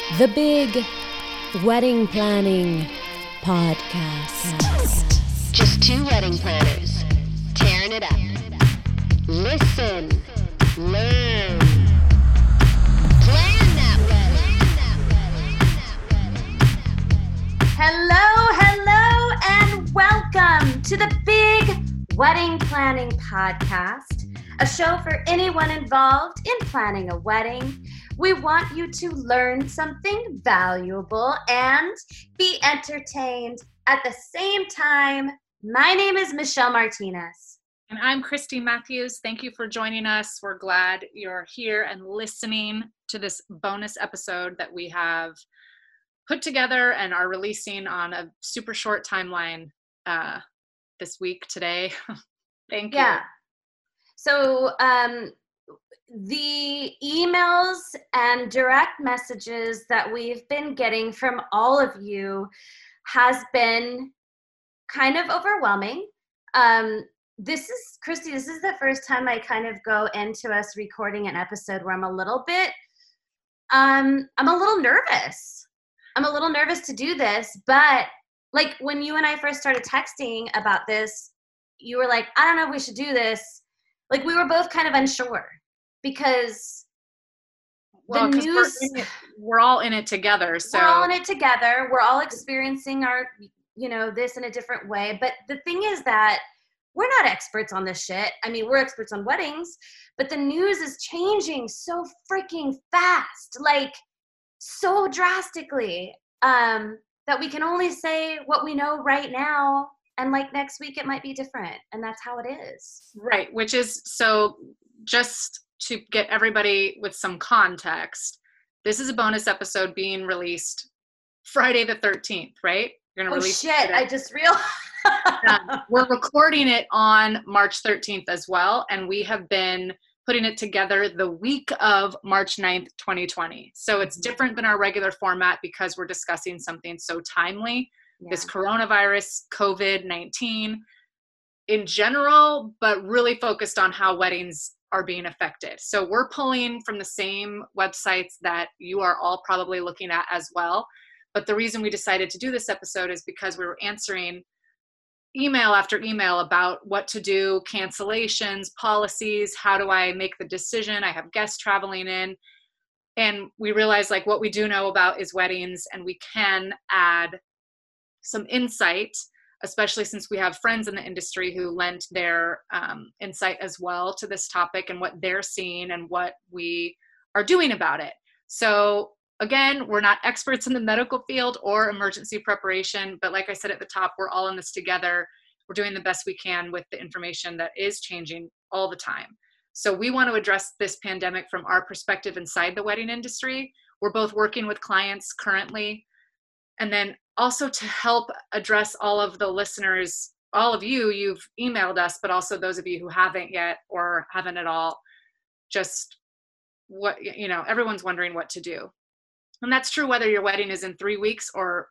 The Big Wedding Planning Podcast. Just two wedding planners tearing it up. Listen, learn, plan that wedding. Hello, and welcome to the Big Wedding Planning Podcast, a show for anyone involved in planning a wedding. We want you to learn something valuable and be entertained at the same time. My name is Michelle Martinez. And I'm Christy Matthews. Thank you for joining us. We're glad you're here and listening to this bonus episode that we have put together and are releasing on a super short timeline this week today. Thank you. Yeah. So the emails and direct messages that we've been getting from all of you has been kind of overwhelming. This is, Christy, this is the first time I kind of go into us recording an episode where I'm a little nervous. I'm a little nervous to do this, but like when you and I first started texting about this, you were like, I don't know if we should do this. Like we were both kind of unsure because the news, we're all in it together. So we're all in it together. We're all experiencing our, this in a different way. But the thing is that we're not experts on this shit. I mean, we're experts on weddings, but the news is changing so freaking fast, like so drastically, that we can only say what we know right now. And like next week, it might be different. And that's how it is. Right. Which is, so just to get everybody with some context, this is a bonus episode being released Friday the 13th, right? You're going to release shit. I just realized. We're recording it on March 13th as well. And we have been putting it together the week of March 9th, 2020. So it's different than our regular format because we're discussing something so timely. Yeah. This coronavirus, COVID-19 in general, but really focused on how weddings are being affected. So we're pulling from the same websites that you are all probably looking at as well. But the reason we decided to do this episode is because we were answering email after email about what to do, cancellations, policies, how do I make the decision? I have guests traveling in. And we realized like what we do know about is weddings, and we can add some insight, especially since we have friends in the industry who lent their insight as well to this topic and what they're seeing and what we are doing about it. So again, we're not experts in the medical field or emergency preparation, but like I said at the top, we're all in this together. We're doing the best we can with the information that is changing all the time. So we want to address this pandemic from our perspective inside the wedding industry. We're both working with clients currently. And then also to help address all of the listeners, all of you, you've emailed us, but also those of you who haven't yet or haven't at all, just what, everyone's wondering what to do. And that's true whether your wedding is in 3 weeks or,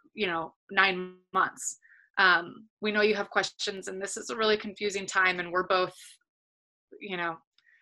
9 months. We know you have questions, and this is a really confusing time, and we're both, we're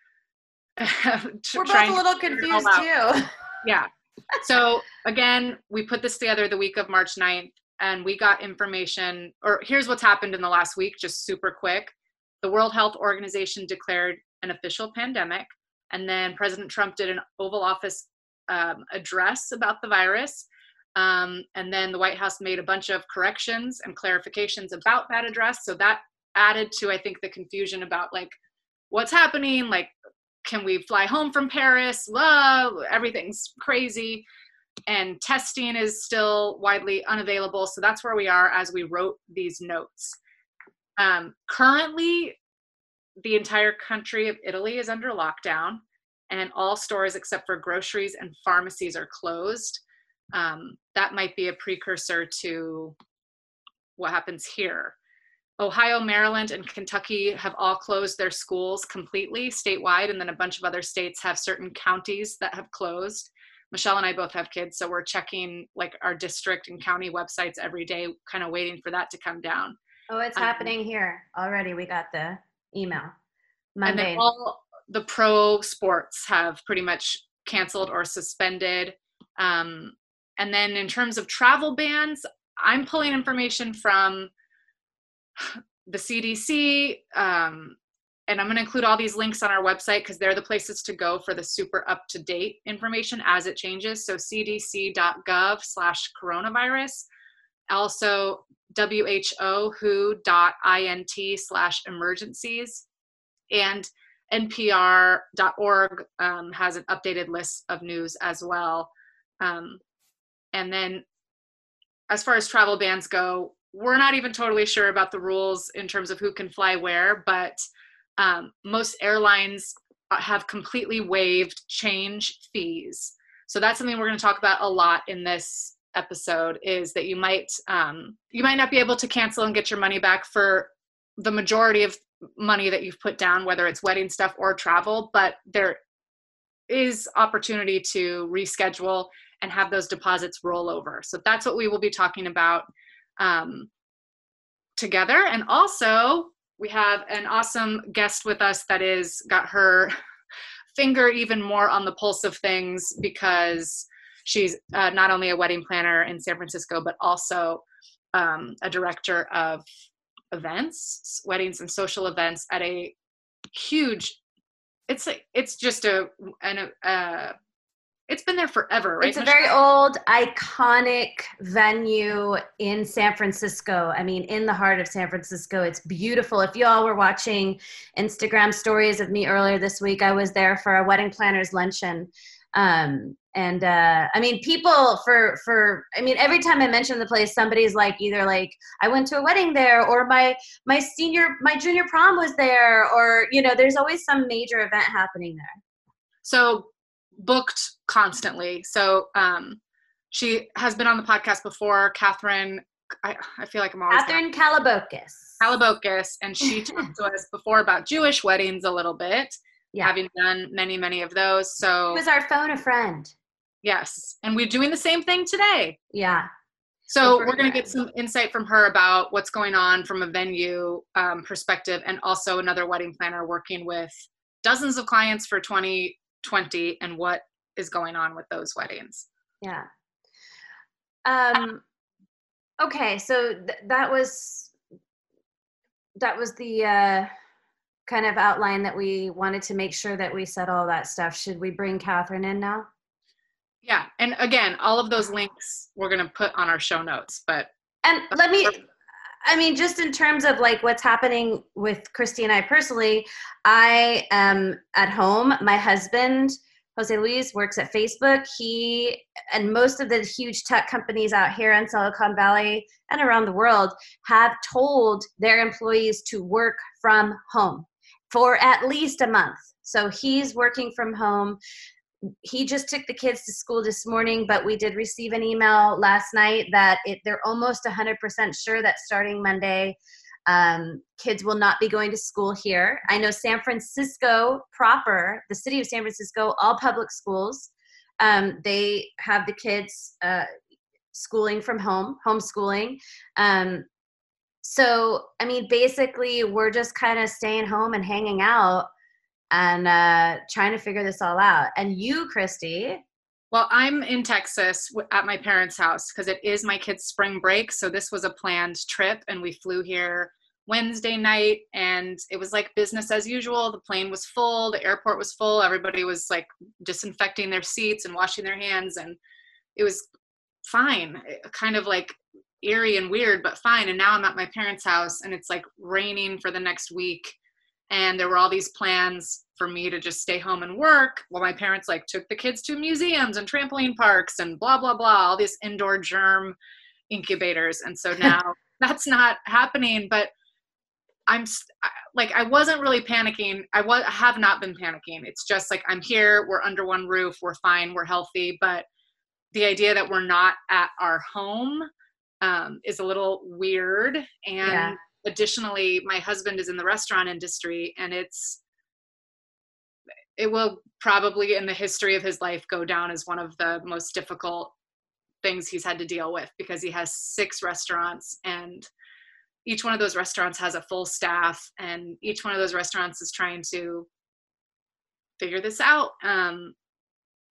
both a little confused too. Yeah. So again, we put this together the week of March 9th, and we got information, or here's what's happened in the last week, just super quick. The World Health Organization declared an official pandemic, and then President Trump did an Oval Office address about the virus. And then the White House made a bunch of corrections and clarifications about that address. So that added to, I think, the confusion about like, what's happening? Like, can we fly home from Paris? Everything's crazy. And testing is still widely unavailable. So that's where we are as we wrote these notes. Currently, the entire country of Italy is under lockdown, and all stores except for groceries and pharmacies are closed. That might be a precursor to what happens here. Ohio, Maryland, and Kentucky have all closed their schools completely statewide, and then a bunch of other states have certain counties that have closed. Michelle and I both have kids, so we're checking like our district and county websites every day, kind of waiting for that to come down. Oh, it's happening here already. We got the email Monday. And then all the pro sports have pretty much canceled or suspended. And then in terms of travel bans, I'm pulling information from the CDC, and I'm going to include all these links on our website because they're the places to go for the super up-to-date information as it changes. So cdc.gov/coronavirus, also who.int/emergencies, and npr.org has an updated list of news as well. And then as far as travel bans go, we're not even totally sure about the rules in terms of who can fly where, but most airlines have completely waived change fees. So that's something we're going to talk about a lot in this episode, is that you might not be able to cancel and get your money back for the majority of money that you've put down, whether it's wedding stuff or travel, but there is opportunity to reschedule and have those deposits roll over. So that's what we will be talking about together. And also we have an awesome guest with us that is got her finger even more on the pulse of things, because she's not only a wedding planner in San Francisco, but also a director of events, weddings and social events at a huge, it's been there forever, right? It's a very old, iconic venue in San Francisco. I mean, in the heart of San Francisco. It's beautiful. If you all were watching Instagram stories of me earlier this week, I was there for a wedding planners luncheon. I mean, people every time I mention the place, somebody's like, either like, I went to a wedding there, or my junior prom was there, or, there's always some major event happening there. So booked constantly. So she has been on the podcast before, Catherine. I feel like I'm always Catherine Kalabokis, and she talked to us before about Jewish weddings a little bit, having done many, many of those. So it was our phone a friend. Yes, and we're doing the same thing today. Yeah. So we're going to get some insight from her about what's going on from a venue perspective, and also another wedding planner working with dozens of clients for 2020 and what is going on with those weddings. Yeah. Okay, so that was the kind of outline that we wanted to make sure that we said all that stuff. Should we bring Catherine in now? Yeah, and again, all of those links we're going to put on our show notes. And just in terms of like what's happening with Christy and I personally, I am at home. My husband, Jose Luis, works at Facebook. He and most of the huge tech companies out here in Silicon Valley and around the world have told their employees to work from home for at least a month. So he's working from home. He just took the kids to school this morning, but we did receive an email last night that they're almost 100% sure that starting Monday, kids will not be going to school here. I know San Francisco proper, the city of San Francisco, all public schools, they have the kids schooling from home, homeschooling. So, I mean, basically, we're just kind of staying home and hanging out and trying to figure this all out. And you, Christy? Well, I'm in Texas at my parents' house because it is my kids' spring break. So this was a planned trip, and we flew here Wednesday night, and it was like business as usual. The plane was full. The airport was full. Everybody was like disinfecting their seats and washing their hands, and it was fine. Kind of like eerie and weird, but fine. And now I'm at my parents' house, and it's like raining for the next week. And there were all these plans for me to just stay home and work while my parents like took the kids to museums and trampoline parks and blah, blah, blah, all these indoor germ incubators. And so now that's not happening, but I wasn't really panicking. I have not been panicking. It's just like, I'm here, we're under one roof, we're fine, we're healthy. But the idea that we're not at our home is a little weird. And additionally, my husband is in the restaurant industry, and it will probably in the history of his life go down as one of the most difficult things he's had to deal with, because he has 6 restaurants, and each one of those restaurants has a full staff, and each one of those restaurants is trying to figure this out. And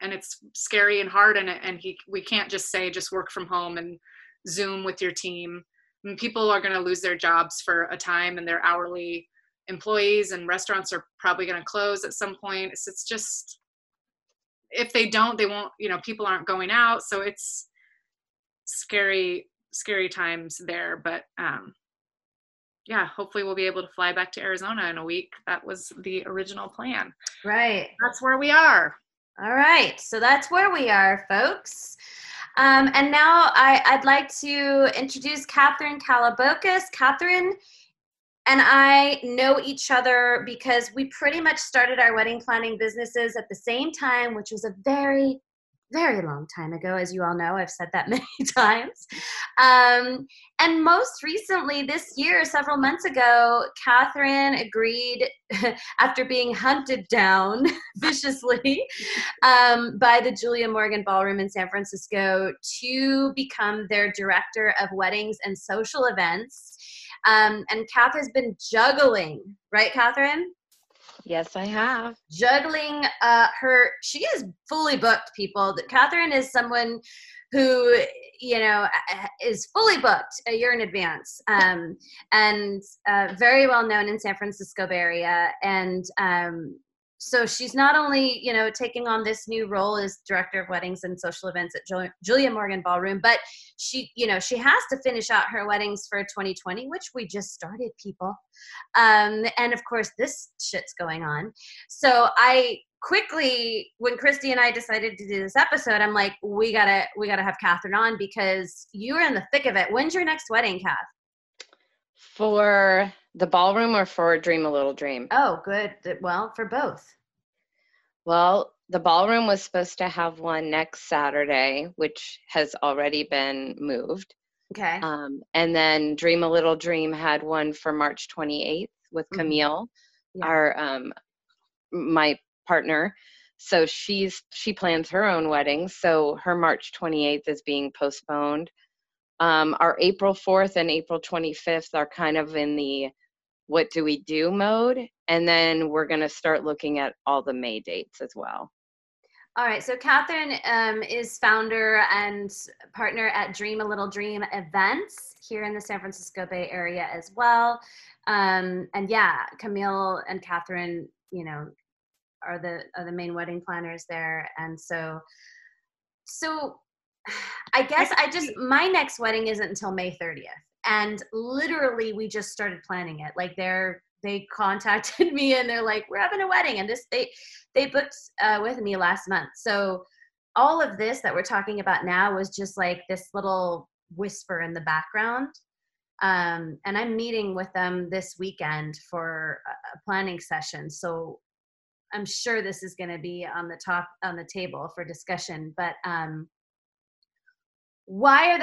and it's scary and hard, and we can't just say just work from home and Zoom with your team. I mean, people are going to lose their jobs for a time, and their hourly employees, and restaurants are probably going to close at some point. It's just, if they don't, they won't, people aren't going out. So it's scary times there. But yeah, hopefully we'll be able to fly back to Arizona in a week. That was the original plan. Right. That's where we are. All right. So that's where we are, folks. And now I'd like to introduce Catherine Kalabokis. Catherine and I know each other because we pretty much started our wedding planning businesses at the same time, which was a very, very long time ago, as you all know. I've said that many times. And most recently this year, several months ago, Catherine agreed, after being hunted down viciously by the Julia Morgan Ballroom in San Francisco, to become their director of weddings and social events. And Kath has been juggling, right, Catherine? Yes, I have. Juggling she is fully booked, people. Catherine is someone who, is fully booked a year in advance, and very well known in San Francisco Bay Area. And so she's not only, taking on this new role as director of weddings and social events at Julia Morgan Ballroom, but she has to finish out her weddings for 2020, which we just started, people. And of course, this shit's going on. So I quickly, when Christy and I decided to do this episode, I'm like, we gotta have Catherine on, because you're in the thick of it. When's your next wedding, Kath? For the ballroom or for Dream a Little Dream? Oh, good. Well, for both. Well, the ballroom was supposed to have one next Saturday, which has already been moved. Okay. And then Dream a Little Dream had one for March 28th with Camille, our my partner. So she plans her own wedding. So her March 28th is being postponed. Our April 4th and April 25th are kind of in the what do we do mode. And then we're going to start looking at all the May dates as well. All right. So Catherine is founder and partner at Dream a Little Dream events here in the San Francisco Bay Area as well. And yeah, Camille and Catherine, are the main wedding planners there. And so I guess my next wedding isn't until May 30th. And literally we just started planning it. Like they contacted me and they're like, we're having a wedding. And they booked with me last month. So all of this that we're talking about now was just like this little whisper in the background. And I'm meeting with them this weekend for a planning session. So I'm sure this is going to be on the table for discussion, but what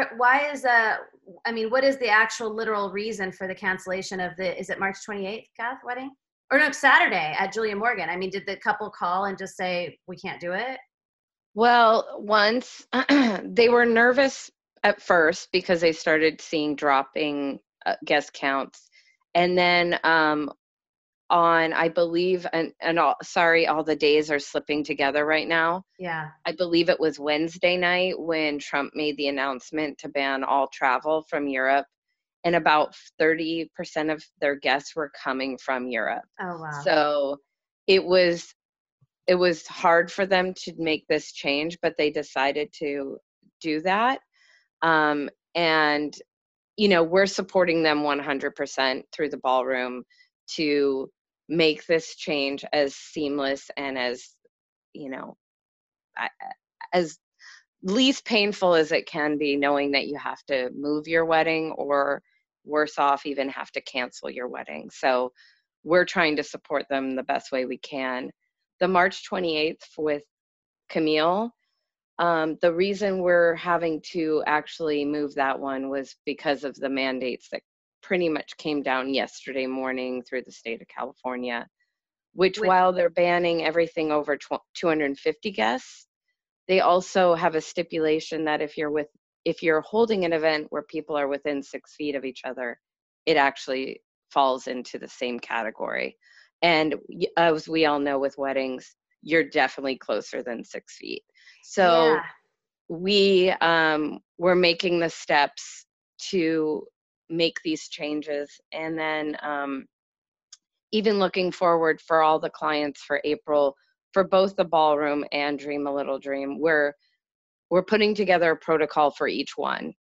is the actual literal reason for the cancellation of is it March 28th, Kath, wedding? Or no, Saturday at Julia Morgan. I mean, did the couple call and just say, we can't do it? Well, once they were nervous at first because they started seeing dropping guest counts. And then on, I believe, all the days are slipping together right now. Yeah. I believe it was Wednesday night when Trump made the announcement to ban all travel from Europe, and about 30% of their guests were coming from Europe. Oh, wow. So it was hard for them to make this change, but they decided to do that. And, we're supporting them 100% through the ballroom to make this change as seamless and as least painful as it can be, knowing that you have to move your wedding, or worse off, even have to cancel your wedding. So we're trying to support them the best way we can. The March 28th with Camille, the reason we're having to actually move that one was because of the mandates that pretty much came down yesterday morning through the state of California, which while they're banning everything over 250 guests, they also have a stipulation that if you're holding an event where people are within 6 feet of each other, it actually falls into the same category. And as we all know with weddings, you're definitely closer than 6 feet. So we're making the steps to make these changes. And then even looking forward for all the clients for April, for both the ballroom and Dream a Little Dream, we're putting together a protocol for each one.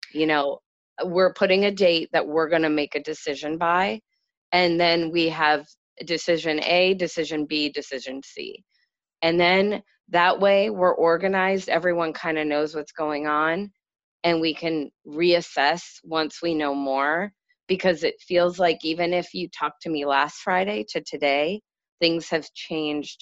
We're putting a date that we're going to make a decision by, and then we have decision A, decision B, decision C. And then that way we're organized, everyone kind of knows what's going on, and we can reassess once we know more, because it feels like even if you talked to me last Friday to today, things have changed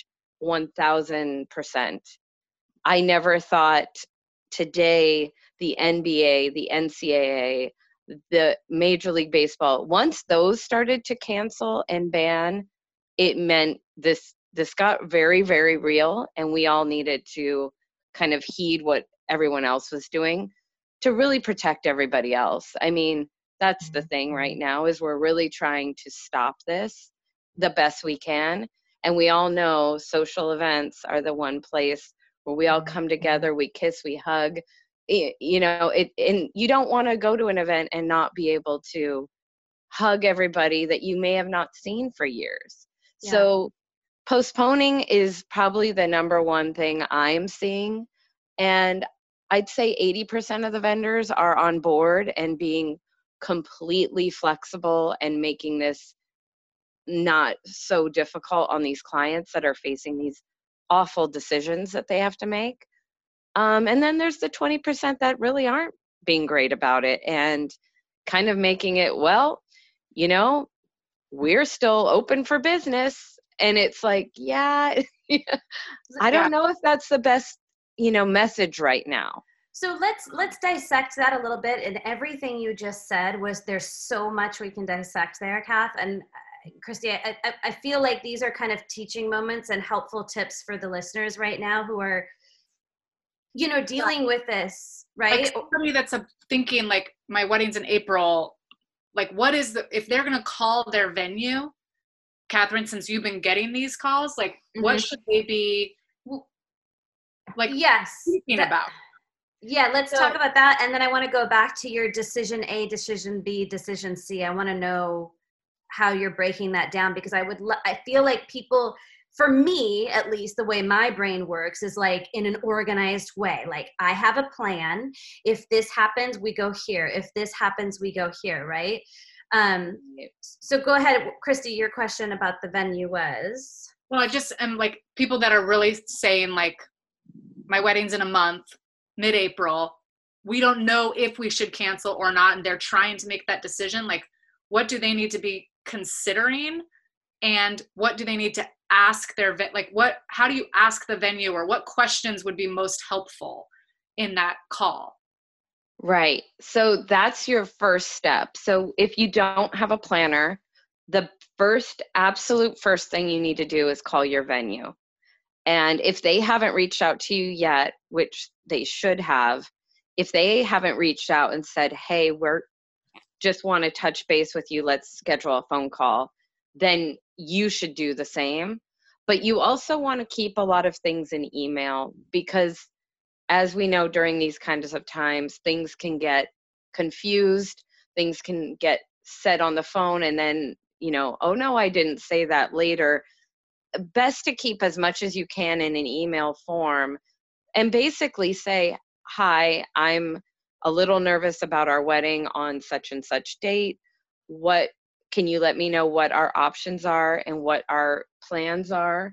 1000%. I never thought today the NBA, the NCAA, the Major League Baseball, once those started to cancel and ban, it meant this got very, very real, and we all needed to kind of heed what everyone else was doing to really protect everybody else. I mean, that's the thing right now, is we're really trying to stop this the best we can. And we all know social events are the one place where we all come together, we kiss, we hug. And you don't want to go to an event and not be able to hug everybody that you may have not seen for years. Yeah. So postponing is probably the number one thing I'm seeing. And I'd say 80% of the vendors are on board and being completely flexible and making this not so difficult on these clients that are facing these awful decisions that they have to make. And then there's the 20% that really aren't being great about it and kind of making it, well, we're still open for business. And it's like, I don't know if that's the best, message right now. So let's dissect that a little bit. And everything you just said there's so much we can dissect there, Kath. And Christy, I feel like these are kind of teaching moments and helpful tips for the listeners right now who are, dealing with this, right? Like somebody that's thinking like, my wedding's in April, like if they're going to call their venue, Catherine, since you've been getting these calls, like what should they be like thinking about? Yeah, let's talk about that. And then I want to go back to your decision A, decision B, decision C. I want to know how you're breaking that down, because I feel like people, for me, at least the way my brain works is like in an organized way. Like I have a plan. If this happens, we go here. If this happens, we go here. Right. So go ahead, Christy, your question about the venue was? Well, I just am like people that are really saying like, my wedding's in a month, mid-April. We don't know if we should cancel or not. And they're trying to make that decision. Like, what do they need to be considering? And what do they need to ask how do you ask the venue, or what questions would be most helpful in that call? Right. So that's your first step. So if you don't have a planner, the absolute first thing you need to do is call your venue. And if they haven't reached out to you yet, which they should have, if they haven't reached out and said, hey, we're just want to touch base with you, let's schedule a phone call, then you should do the same. But you also want to keep a lot of things in email, because as we know, during these kinds of times, things can get confused, things can get said on the phone, and then, oh no, I didn't say that later. Best to keep as much as you can in an email form and basically say, hi, I'm a little nervous about our wedding on such and such date. Can you let me know what our options are and what our plans are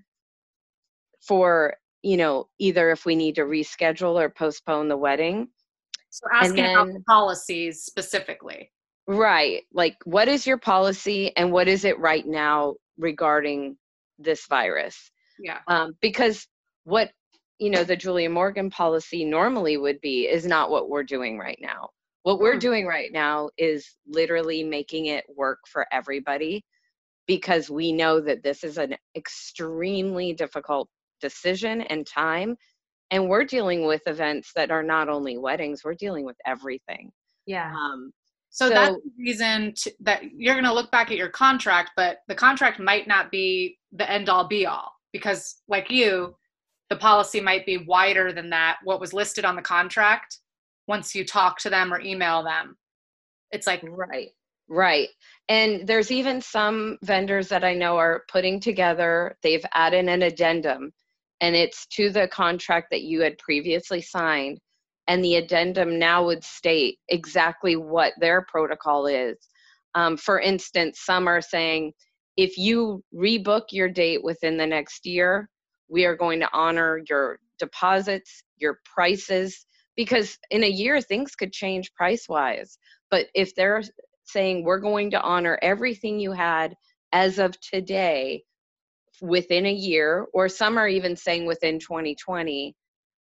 for, either if we need to reschedule or postpone the wedding. So asking about policies specifically. Right. Like, what is your policy and what is it right now regarding this virus? Yeah. Because what, the Julia Morgan policy normally would be is not what we're doing right now. What we're doing right now is literally making it work for everybody, because we know that this is an extremely difficult decision and time. And we're dealing with events that are not only weddings, we're dealing with everything. Yeah. So that's the reason that you're going to look back at your contract, but the contract might not be the end all be all. because like you, the policy might be wider than that, what was listed on the contract. Once you talk to them or email them, it's like, Right. And there's even some vendors that I know are putting together, they've added an addendum, and it's to the contract that you had previously signed. And the addendum now would state exactly what their protocol is. For instance, some are saying, if you rebook your date within the next year, we are going to honor your deposits, your prices, because in a year, things could change price-wise. But if they're saying we're going to honor everything you had as of today within a year, or some are even saying within 2020,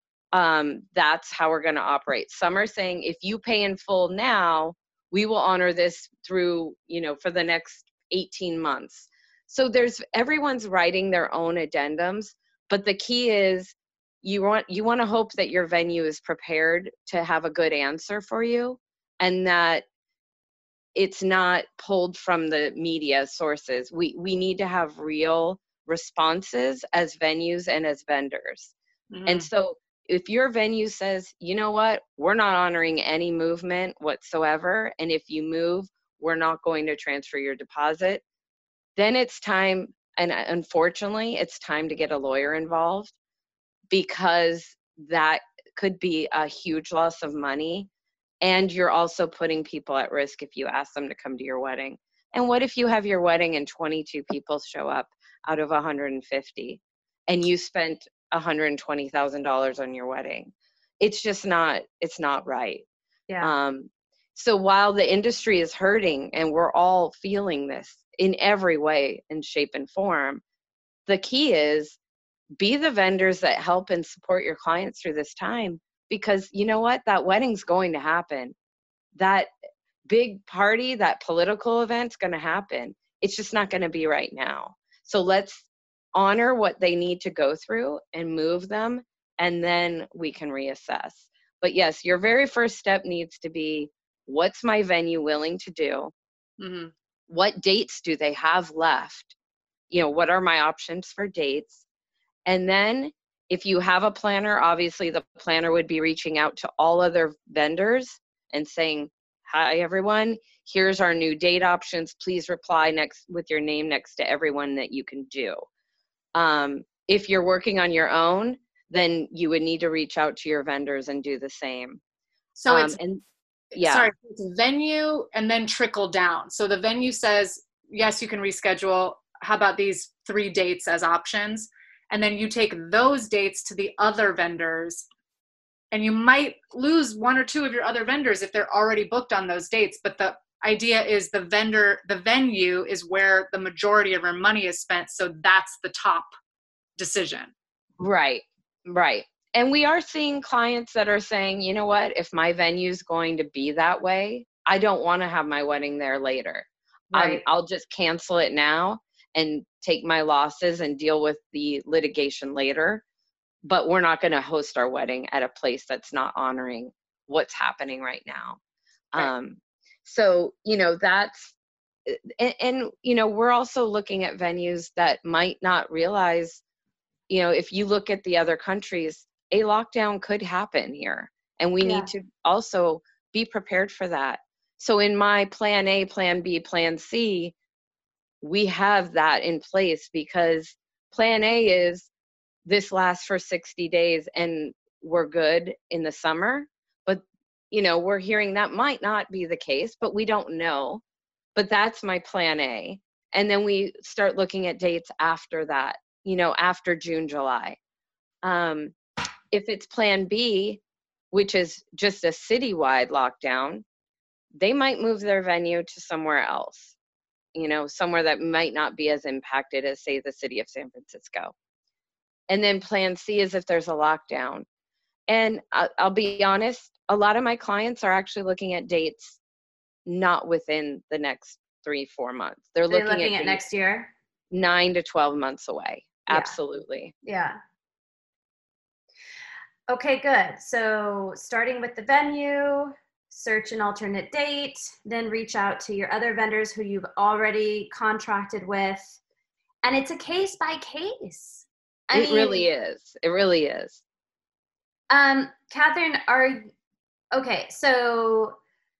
that's how we're going to operate. Some are saying if you pay in full now, we will honor this through, for the next 18 months. So everyone's writing their own addendums, but the key is you want to hope that your venue is prepared to have a good answer for you, and that it's not pulled from the media sources. We need to have real responses as venues and as vendors. mm-hmm. And so if your venue says, you know what, we're not honoring any movement whatsoever, and if you move, we're not going to transfer your deposit, then it's time, and unfortunately, it's time to get a lawyer involved, because that could be a huge loss of money. And you're also putting people at risk if you ask them to come to your wedding. And what if you have your wedding and 22 people show up out of 150 and you spent $120,000 on your wedding? It's just not, it's not right. Yeah. So while the industry is hurting and we're all feeling this in every way and shape and form, the key is be the vendors that help and support your clients through this time. Because you know what? That wedding's going to happen. That big party, that political event's going to happen. It's just not going to be right now. So let's honor what they need to go through and move them, and then we can reassess. But yes, your very first step needs to be, what's my venue willing to do? Mm-hmm. What dates do they have left? What are my options for dates? And then if you have a planner, obviously the planner would be reaching out to all other vendors and saying, hi, everyone, here's our new date options. Please reply next with your name next to everyone that you can do. If you're working on your own, then you would need to reach out to your vendors and do the same. So it's, yeah. It's a venue and then trickle down. So the venue says, yes, you can reschedule. How about these 3 dates as options? And then you take those dates to the other vendors, and you might lose 1 or 2 of your other vendors if they're already booked on those dates. But the idea is the venue is where the majority of your money is spent. So that's the top decision. Right. And we are seeing clients that are saying, you know what, if my venue is going to be that way, I don't want to have my wedding there later. Right. I'll just cancel it now and take my losses and deal with the litigation later. But we're not going to host our wedding at a place that's not honoring what's happening right now. Right. So, that's, and we're also looking at venues that might not realize, if you look at the other countries, a lockdown could happen here. And we need to also be prepared for that. So in my plan A, plan B, plan C, we have that in place, because plan A is this lasts for 60 days and we're good in the summer. But, we're hearing that might not be the case, but we don't know. But that's my plan A. And then we start looking at dates after that, after June, July. If it's plan B, which is just a citywide lockdown, they might move their venue to somewhere else. Somewhere that might not be as impacted as, say, the city of San Francisco. And then plan C is if there's a lockdown. And I'll be honest, a lot of my clients are actually looking at dates not within the next 3-4 months. They're looking at next year? 9 to 12 months away. Yeah. Absolutely. Yeah. Okay, good. So starting with the venue, search an alternate date, then reach out to your other vendors who you've already contracted with. And it's a case by case. It really is. It really is. Catherine, okay, so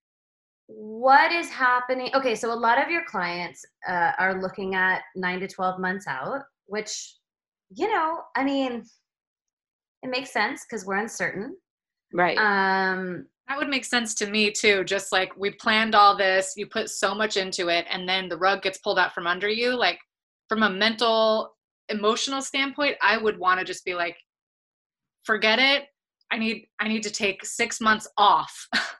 what is happening? Okay, so a lot of your clients are looking at 9 to 12 months out, which, I mean, it makes sense because we're uncertain. Right. That would make sense to me too. Just like we planned all this, you put so much into it, and then the rug gets pulled out from under you. Like from a mental, emotional standpoint, I would want to just be like, forget it. I need to take 6 months off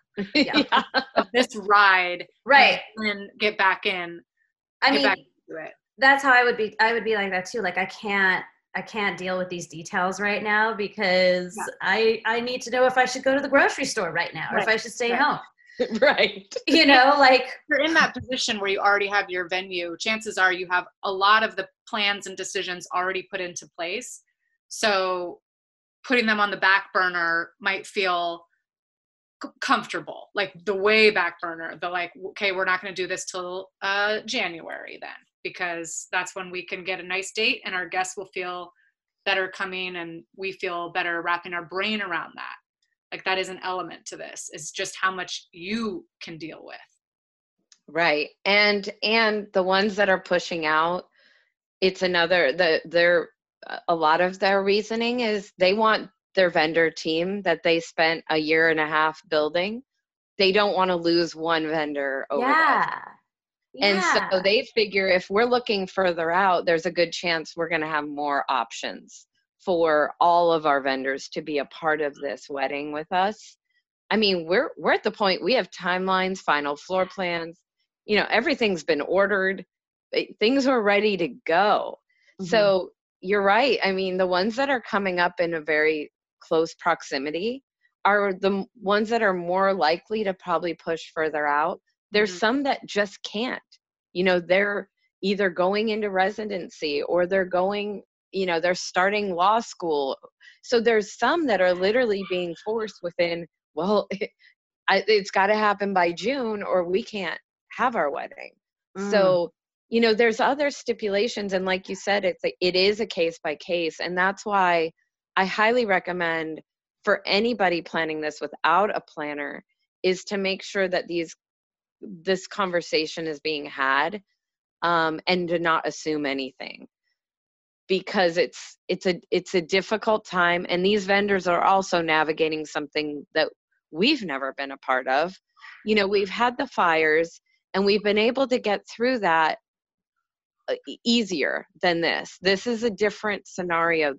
of this ride, right, and get back in. Back into it. That's how I would be like that too. Like I can't deal with these details right now because I need to know if I should go to the grocery store right now or if I should stay home. Right. Like you're in that position where you already have your venue. Chances are you have a lot of the plans and decisions already put into place. So putting them on the back burner might feel comfortable, like the way back burner. The like, okay, we're not going to do this till January then, because that's when we can get a nice date and our guests will feel better coming and we feel better wrapping our brain around that. Like that is an element to this. It's just how much you can deal with. Right. And the ones that are pushing out, it's another, a lot of their reasoning is they want their vendor team that they spent a year and a half building. They don't want to lose one vendor over that. And so they figure if we're looking further out, there's a good chance we're going to have more options for all of our vendors to be a part of this wedding with us. I mean, we're at the point we have timelines, final floor plans, everything's been ordered. Things are ready to go. Mm-hmm. So you're right. I mean, the ones that are coming up in a very close proximity are the ones that are more likely to probably push further out. There's some that just can't, they're either going into residency or they're going, they're starting law school. So there's some that are literally being forced within, it's got to happen by June or we can't have our wedding. So, there's other stipulations. And like you said, it is a case by case. And that's why I highly recommend for anybody planning this without a planner is to make sure that this conversation is being had, and to not assume anything, because it's a difficult time. And these vendors are also navigating something that we've never been a part of. We've had the fires and we've been able to get through that easier than this. This is a different scenario.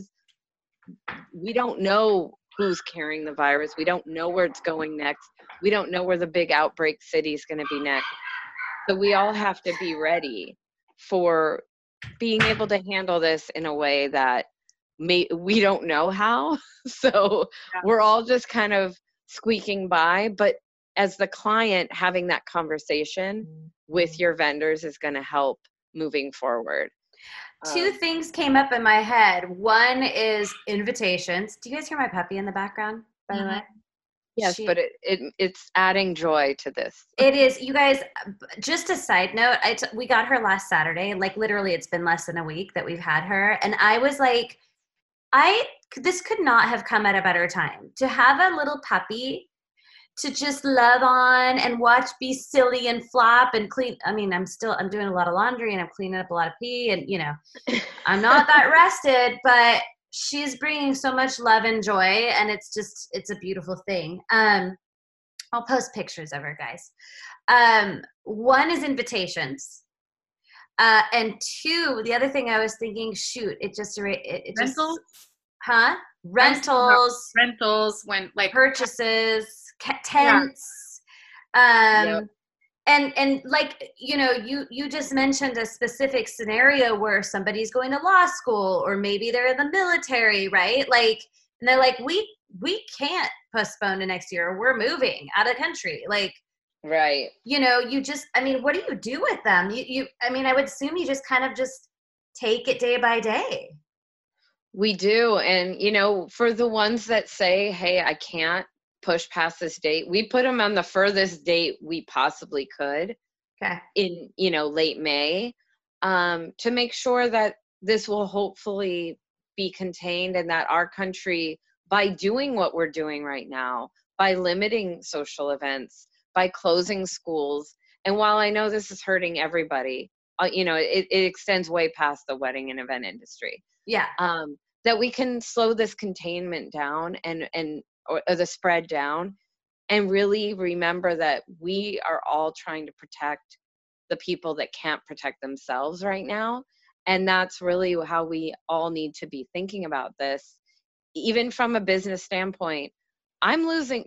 We don't know who's carrying the virus. We don't know where it's going next. We don't know where the big outbreak city is going to be next. So we all have to be ready for being able to handle this in a way that we don't know how. So we're all just kind of squeaking by. But as the client, having that conversation with your vendors is going to help moving forward. Two things came up in my head. One is invitations. Do you guys hear my puppy in the background, by the way? Yes, but it's adding joy to this. It is. You guys, just a side note, we got her last Saturday. Like literally it's been less than a week that we've had her. And I was like, this could not have come at a better time. To have a little puppy to just love on and watch be silly and flop and clean. I mean, I'm doing a lot of laundry and I'm cleaning up a lot of pee and, I'm not that rested, but she's bringing so much love and joy and it's a beautiful thing. I'll post pictures of her, guys. One is invitations. And two, the other thing I was thinking, rentals? Rentals, when like purchases, tents. And like, you just mentioned a specific scenario where somebody's going to law school or maybe they're in the military, right? Like, and they're like, we can't postpone to next year. We're moving out of country. Like, right. What do you do with them? I would assume you just kind of just take it day by day. We do. And, for the ones that say, hey, I can't push past this date, we put them on the furthest date we possibly could. Okay. In, late May, to make sure that this will hopefully be contained, and that our country, by doing what we're doing right now, by limiting social events, by closing schools, and while I know this is hurting everybody, it extends way past the wedding and event industry. Yeah. That we can slow this containment down or the spread down, and really remember that we are all trying to protect the people that can't protect themselves right now. And that's really how we all need to be thinking about this. Even from a business standpoint, I'm losing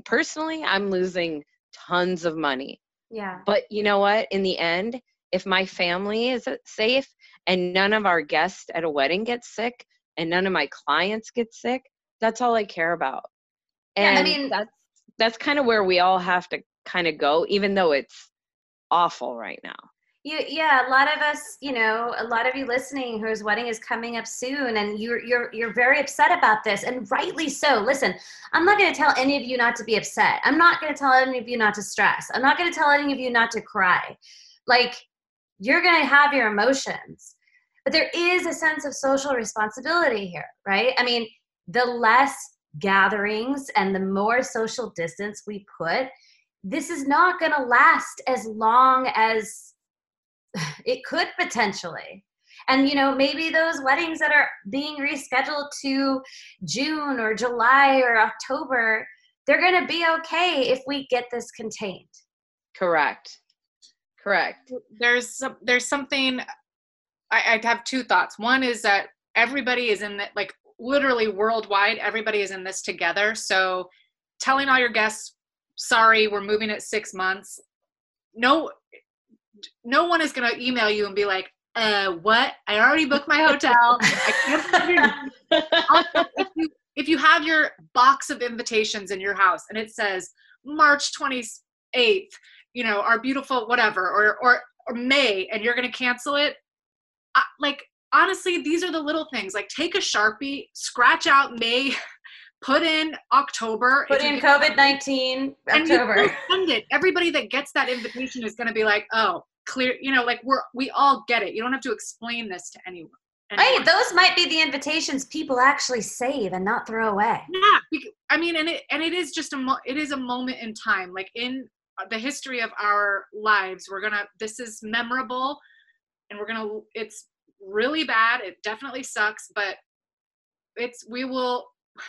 tons of money. Yeah. But you know what? In the end, if my family is safe and none of our guests at a wedding get sick and none of my clients get sick, that's all I care about. And that's kind of where we all have to kind of go, even though it's awful right now. Yeah, a lot of us, a lot of you listening whose wedding is coming up soon, and you're very upset about this, and rightly so. Listen, I'm not going to tell any of you not to be upset. I'm not going to tell any of you not to stress. I'm not going to tell any of you not to cry. Like, you're going to have your emotions, but there is a sense of social responsibility here, right? I mean, the less gatherings and the more social distance we put, this is not going to last as long as it could potentially. And, maybe those weddings that are being rescheduled to June or July or October, they're going to be okay if we get this contained. Correct. There's something, I have two thoughts. One is that everybody is in that, like, literally worldwide, everybody is in this together. So telling all your guests, sorry, we're moving it 6 months. No one is going to email you and be like, what? I already booked my hotel. I can't. If you have your box of invitations in your house and it says March 28th, our beautiful whatever, or May, and you're going to cancel it, honestly, these are the little things. Like, take a Sharpie, scratch out May, put in October. Put in COVID-19 October. And send it. Everybody that gets that invitation is going to be like, oh, clear. We all get it. You don't have to explain this to anyone. Right. Those might be the invitations people actually save and not throw away. Yeah. I mean, and it is just it is a moment in time. Like, in the history of our lives, this is memorable, and it's really bad. It definitely sucks, but we will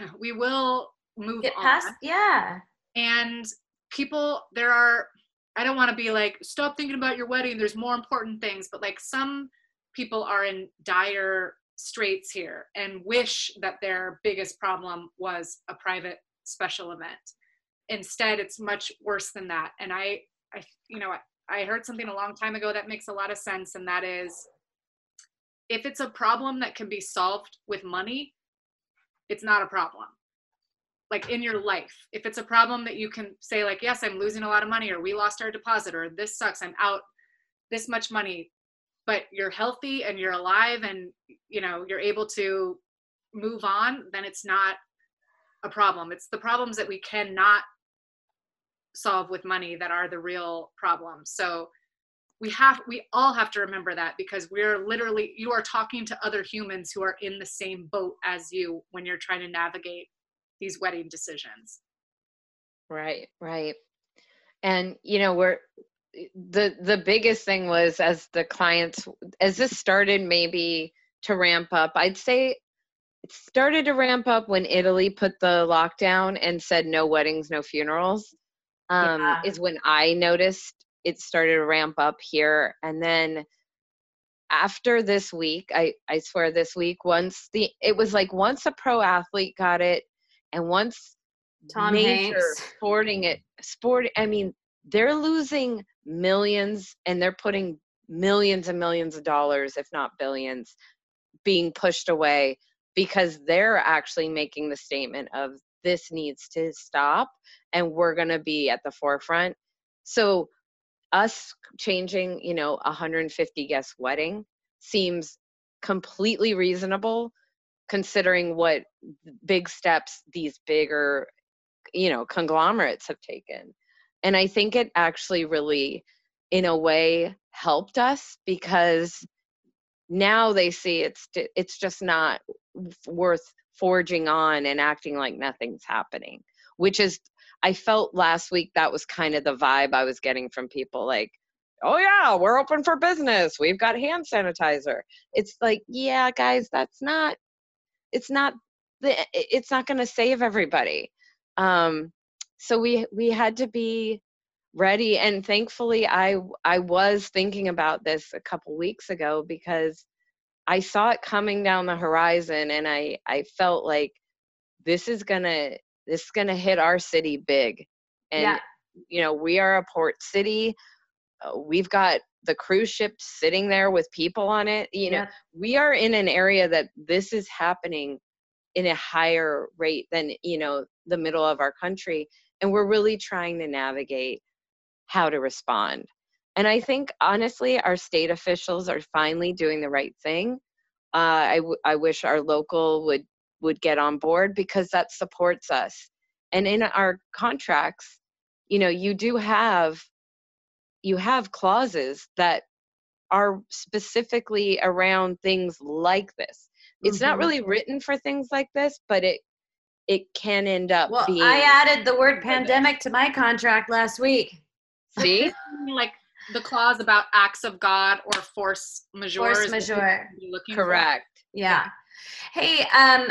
move Get on. past, yeah. And people, I don't want to be like, stop thinking about your wedding, there's more important things, but like, some people are in dire straits here and wish that their biggest problem was a private special event. Instead, it's much worse than that. And I heard something a long time ago that makes a lot of sense, and that is, if it's a problem that can be solved with money, it's not a problem. Like, in your life, if it's a problem that you can say, like, yes, I'm losing a lot of money, or we lost our deposit, or this sucks, I'm out this much money, but you're healthy and you're alive and, you're able to move on, then it's not a problem. It's the problems that we cannot solve with money that are the real problems. So we all have to remember that, because you are talking to other humans who are in the same boat as you when you're trying to navigate these wedding decisions. Right. And, the biggest thing was, as this started maybe to ramp up, I'd say it started to ramp up when Italy put the lockdown and said no weddings, no funerals, is when I noticed it started to ramp up here. And then after this week, I swear this week, once a pro athlete got it, and once Tom major Hanks. I mean, they're losing millions, and they're putting millions and millions of dollars, if not billions, being pushed away, because they're actually making the statement of, this needs to stop, and we're going to be at the forefront. So us changing, 150 guest wedding seems completely reasonable, considering what big steps these bigger, conglomerates have taken. And I think it actually really, in a way, helped us, because now they see it's just not worth forging on and acting like nothing's happening, which is, I felt last week that was kind of the vibe I was getting from people, like, oh yeah, we're open for business, we've got hand sanitizer. It's like, yeah, guys, it's not going to save everybody. So we had to be ready. And thankfully I was thinking about this a couple weeks ago, because I saw it coming down the horizon, and I felt like this is gonna hit our city big. And we are a port city. We've got the cruise ship sitting there with people on it. We are in an area that this is happening in a higher rate than the middle of our country, and we're really trying to navigate how to respond. And I think, honestly, our state officials are finally doing the right thing. I wish our local would get on board, because that supports us. And in our contracts, you have clauses that are specifically around things like this. It's not really written for things like this, but it can end up being. I added the word pandemic to my contract last week. See? Like the clause about acts of God or force majeure. Force majeure. Correct. Yeah. Hey,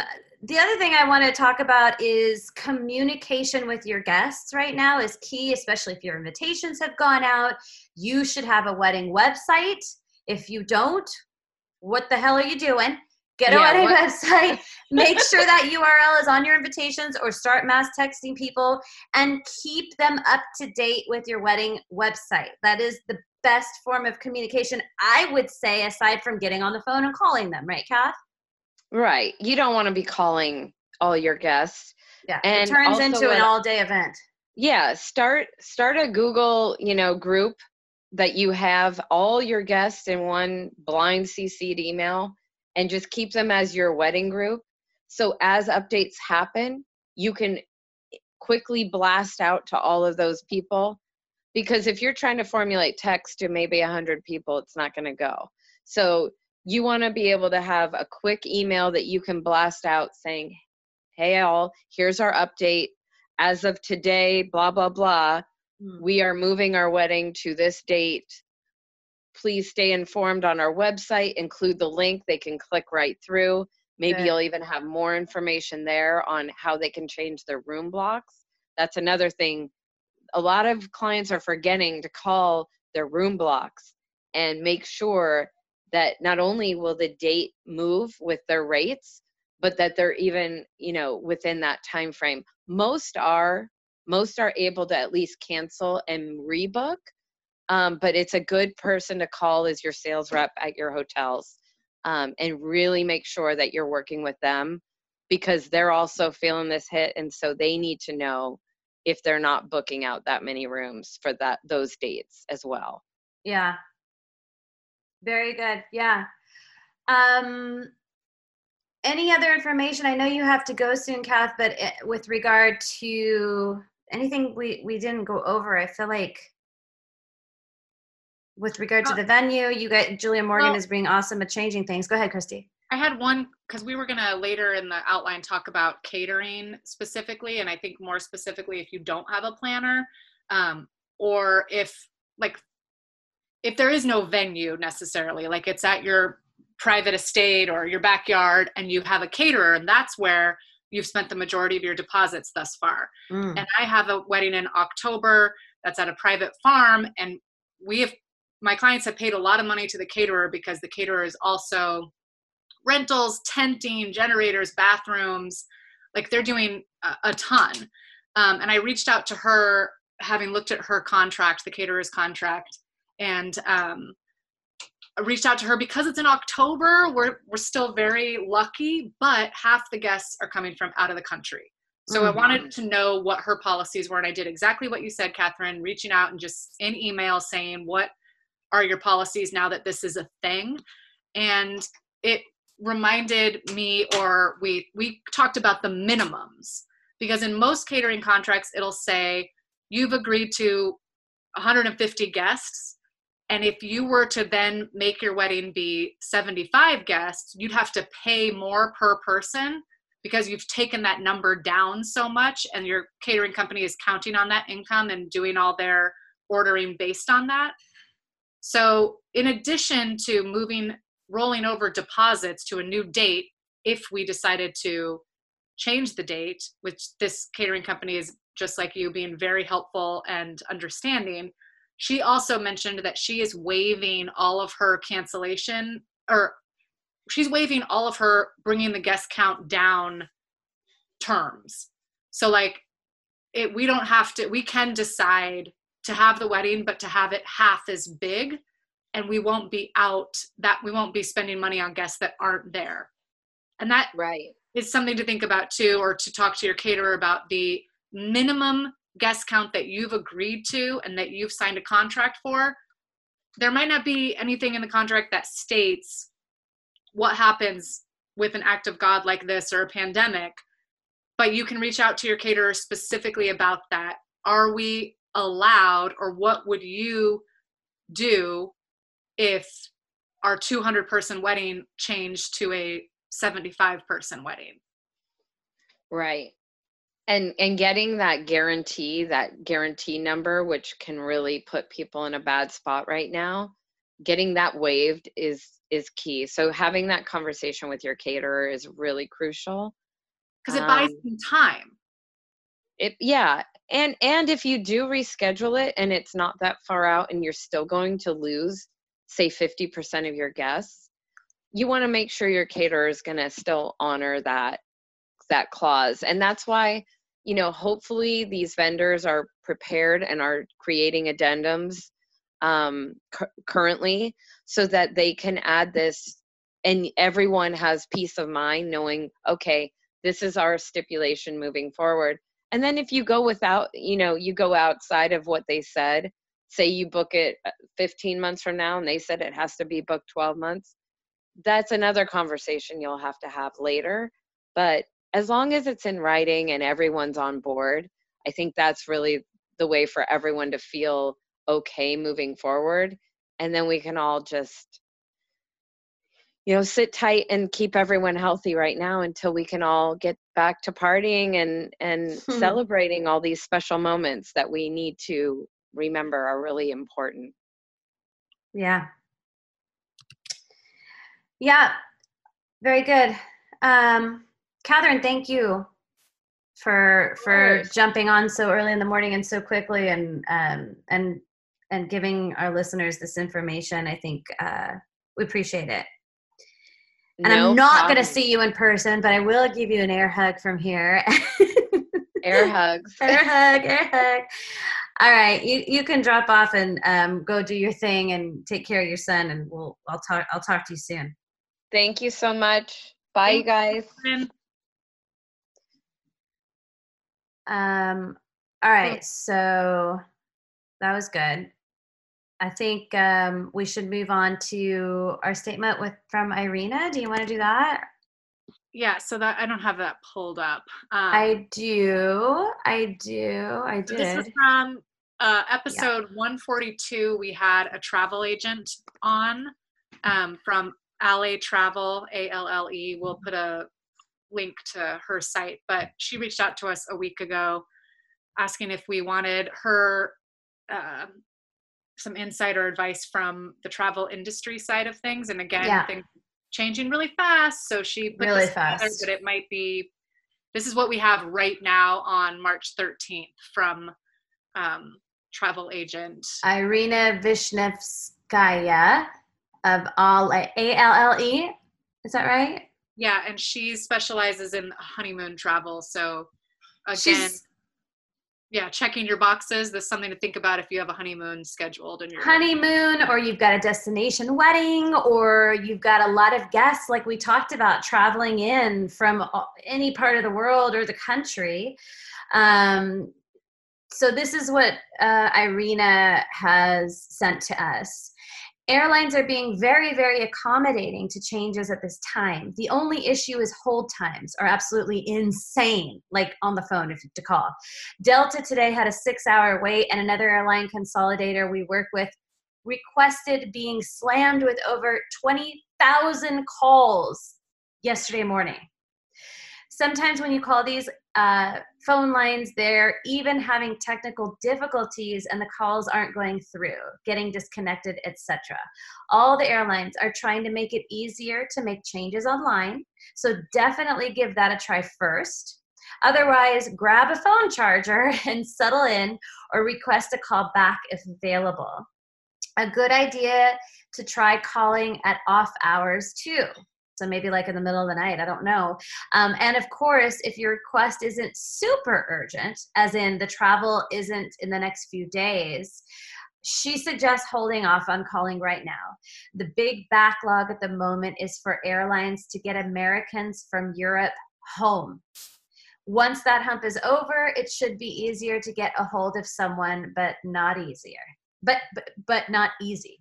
the other thing I want to talk about is communication with your guests right now is key, especially if your invitations have gone out. You should have a wedding website. If you don't, what the hell are you doing? Get a wedding website. Make sure that URL is on your invitations, or start mass texting people, and keep them up to date with your wedding website. That is the best form of communication, I would say, aside from getting on the phone and calling them. Right, Kath? Right. You don't want to be calling all your guests. Yeah. And it turns into an all-day event. Yeah. Start a Google, group that you have all your guests in one blind CC'd email, and just keep them as your wedding group. So as updates happen, you can quickly blast out to all of those people. Because if you're trying to formulate text to maybe 100 people, it's not going to go. So you want to be able to have a quick email that you can blast out saying, hey all, here's our update. As of today, blah, blah, blah, we are moving our wedding to this date. Please stay informed on our website, include the link, they can click right through. Maybe you'll even have more information there on how they can change their room blocks. That's another thing. A lot of clients are forgetting to call their room blocks and make sure that not only will the date move with their rates, but that they're even, within that time frame. Most are able to at least cancel and rebook. But it's a good person to call as your sales rep at your hotels, and really make sure that you're working with them, because they're also feeling this hit. And so they need to know if they're not booking out that many rooms for those dates as well. Yeah. Very good. Yeah. Any other information? I know you have to go soon, Kath, but with regard to anything we didn't go over, I feel like with regard to the venue, Julia Morgan is being awesome at changing things. Go ahead, Christy. I had one, because we were going to later in the outline talk about catering specifically, and I think more specifically if you don't have a planner, or if there is no venue necessarily, like it's at your private estate or your backyard and you have a caterer, and that's where you've spent the majority of your deposits thus far. And I have a wedding in October that's at a private farm, and my clients have paid a lot of money to the caterer, because the caterer is also rentals, tenting, generators, bathrooms, like they're doing a ton. And I reached out to her, having looked at her contract, the caterer's contract, and I reached out to her because it's in October. We're still very lucky, but half the guests are coming from out of the country. So I wanted to know what her policies were, and I did exactly what you said, Catherine, reaching out and just in email saying, what are your policies now that this is a thing? And it reminded me, or we talked about the minimums, because in most catering contracts, it'll say you've agreed to 150 guests And if you were to then make your wedding be 75 guests, you'd have to pay more per person because you've taken that number down so much, and your catering company is counting on that income and doing all their ordering based on that. So in addition to rolling over deposits to a new date, if we decided to change the date, which this catering company is just like you, being very helpful and understanding, she also mentioned that she is waiving all of her cancellation, or she's waiving all of her bringing the guest count down terms. So like we can decide to have the wedding, but to have it half as big, and we won't be spending money on guests that aren't there. And that is something to think about too, or to talk to your caterer about the minimum guest count that you've agreed to and that you've signed a contract for. There might not be anything in the contract that states what happens with an act of God like this or a pandemic, but you can reach out to your caterer specifically about that. Are we allowed, or what would you do if our 200-person wedding changed to a 75-person wedding? Right. And getting that guarantee number, which can really put people in a bad spot right now, getting that waived is key. So having that conversation with your caterer is really crucial. Because it buys some time. And if you do reschedule it and it's not that far out and you're still going to lose, say 50% of your guests, you want to make sure your caterer is going to still honor that clause. And that's why, hopefully these vendors are prepared and are creating addendums currently so that they can add this, and everyone has peace of mind knowing, okay, this is our stipulation moving forward. And then if you go without, you go outside of what they said, say you book it 15 months from now and they said it has to be booked 12 months, that's another conversation you'll have to have later. But as long as it's in writing and everyone's on board, I think that's really the way for everyone to feel okay moving forward. And then we can all just, sit tight and keep everyone healthy right now until we can all get back to partying and celebrating all these special moments that we need to remember are really important. Yeah. Yeah. Very good. Catherine, thank you for jumping on so early in the morning and so quickly and giving our listeners this information. I think we appreciate it. And I'm not going to see you in person, but I will give you an air hug from here. Air hugs. Air hug. All right, you can drop off and go do your thing and take care of your son, and I'll talk to you soon. Thank you so much. Bye, you guys. All right, so that was good. I think we should move on to our statement from Irina. Do you want to do that? Yeah, so that I don't have that pulled up. I do. This is from episode 142. We had a travel agent on from Alle Travel, ALLE. We'll put a link to her site, but she reached out to us a week ago asking if we wanted her some insight or advice from the travel industry side of things. And again, things changing really fast. So she put this together, but it might be, this is what we have right now on March 13th from travel agent Irina Vishnevskaya of ALLE. Is that right? Yeah, and she specializes in honeymoon travel. So again, checking your boxes. There's something to think about if you have a honeymoon scheduled in your honeymoon, or you've got a destination wedding, or you've got a lot of guests, like we talked about, traveling in from any part of the world or the country. So this is what Irina has sent to us. Airlines are being very, very accommodating to changes at this time. The only issue is hold times are absolutely insane, like on the phone if to call. Delta today had a 6-hour wait, and another airline consolidator we work with requested being slammed with over 20,000 calls yesterday morning. Sometimes when you call these phone lines, they're even having technical difficulties and the calls aren't going through, getting disconnected, etc. All the airlines are trying to make it easier to make changes online, so definitely give that a try first. Otherwise, grab a phone charger and settle in or request a call back if available. A good idea to try calling at off hours too. So maybe like in the middle of the night, I don't know. And of course, if your request isn't super urgent, as in the travel isn't in the next few days, she suggests holding off on calling right now. The big backlog at the moment is for airlines to get Americans from Europe home. Once that hump is over, it should be easier to get a hold of someone, but not easier. But not easy.